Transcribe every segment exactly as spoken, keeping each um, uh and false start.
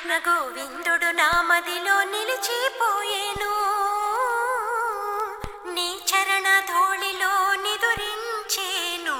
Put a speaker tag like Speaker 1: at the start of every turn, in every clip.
Speaker 1: కృష్ణ గోవిందుడు నా మదిలో నిలిచిపోయేను, నీ చరణ ధూళిలో నిదురించేను.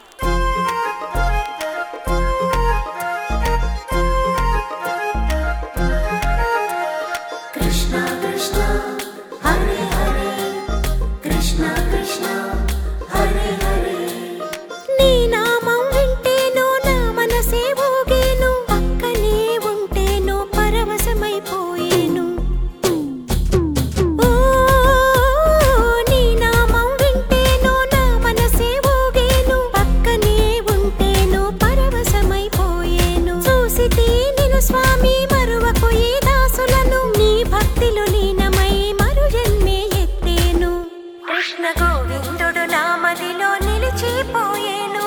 Speaker 2: కృష్ణ కృష్ణ హరే హరే, కృష్ణ కృష్ణ హరే హరే.
Speaker 1: నీ నామం వింటేను నా మనసే ఊగేను, పక్కనే ఉంటేను పరవశమైపోయేను. ఓ నీ నామం వింటేను నా మనసే ఊగేను, పక్కనే ఉంటేను పరవశమైపోయేను. చూసితే నిన్ను స్వామి మరువకు ఈ దాసులను, నీ భక్తిలో లీనమై మరు జన్మే ఎత్తేను. కృష్ణ గోవిందుడు నా మదిలో నిలిచిపోయేను,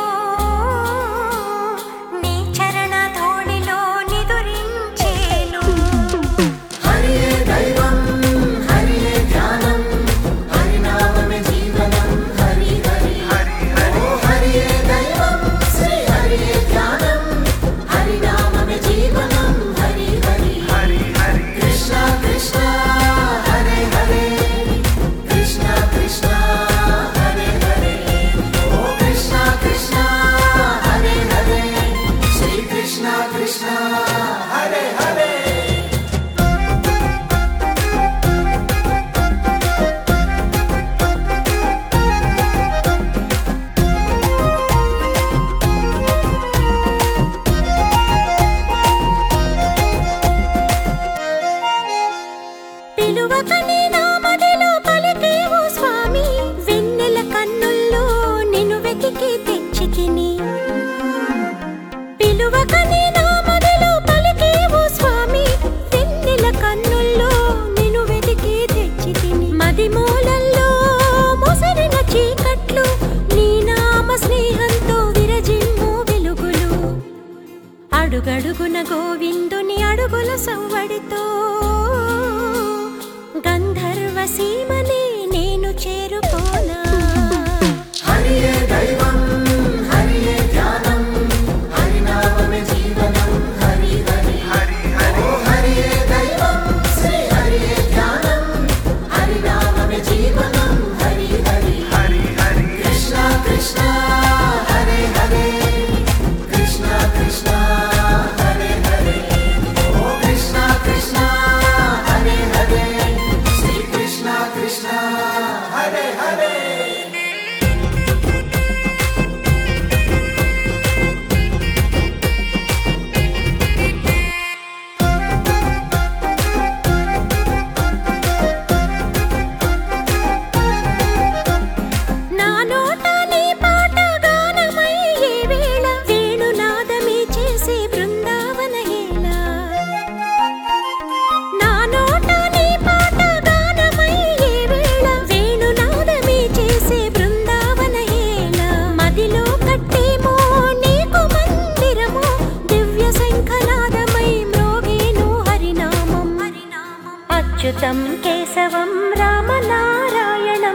Speaker 1: నీ చరణ ధూళిలో నిదురించేను.
Speaker 2: హరియే దైవం హరియే ధ్యానం, హరినామమే జీవనం హరి హరి. ఓ హరియే దైవం శ్రీ హరియే ధ్యానం, హరినామమే జీవనం హరి హరి. కృష్ణ కృష్ణ హరే హరే, కృష్ణ కృష్ణ హరే హరే. ఓ కృష్ణ కృష్ణ హరే హరే, శ్రీ కృష్ణ కృష్ణ హరే హరే.
Speaker 1: పిలువకనే నా మదిలో పలికేవు స్వామి, వెన్నెల కన్నుల్లో నిన్ను వెతికి తెచ్చి తిని. పిలువకనే నా మదిలో పలికేవు స్వామి, వెన్నెల కన్నుల్లో నిన్ను వెతికి తెచ్చి తిని. మది మూలల్లో ముసిరిన చీకట్లు, నీ నామ స్నేహంతో విరజిమ్ము వెలుగులు. అడుగడుగున గోవిందుని అడుగుల సవ్వడితో గంధర్వ సీమనే నేను చేరుకోనా.
Speaker 2: హరియే దైవం హరియే ధ్యానం, హరినామమే జీవనం హరి హరి. ఓ హరియే దైవం శ్రీ హరియే ధ్యానం, హరినామమే జీవనం హరి హరి. కృష్ణ కృష్ణ హరే హరే, కృష్ణ కృష్ణ హరే హరే. ఓ కృష్ణ కృష్ణ హరే హరే, శ్రీ కృష్ణ కృష్ణ హరే హరే.
Speaker 1: నా నోట నీ పాట గానమై ఏ వేళ, వేణునాదమే చేసే బృందావన హేళ. నా నోట నీ పాట గానమై ఏ వేళ, వేణునాదమే చేసే బృందావన హేళ. మదిలో కట్టేమో నీకు మందిరము, దివ్య శంఖనాదమై మ్రోగేను హరినామం. అచ్యుతం కేశవం రామనారాయణం,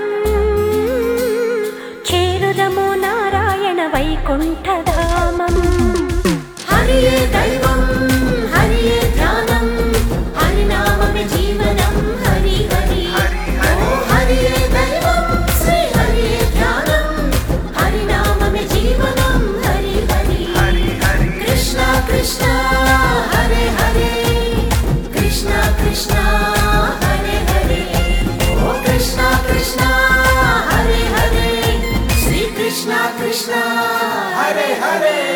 Speaker 1: చేరుదము నారాయణ వైకుంఠధామం.
Speaker 2: హరియే దైవం హరియే ధ్యానం, హరినామమే జీవనం హరి హరి. ఓ హరియే దైవం శ్రీ హరియే ధ్యానం, హరినామమే జీవనం హరి హరి. కృష్ణ కృష్ణ హరే హరే, కృష్ణ కృష్ణ హరే హరే. ఓ కృష్ణ కృష్ణ హరే హరే, శ్రీ కృష్ణ కృష్ణ హరే హరే.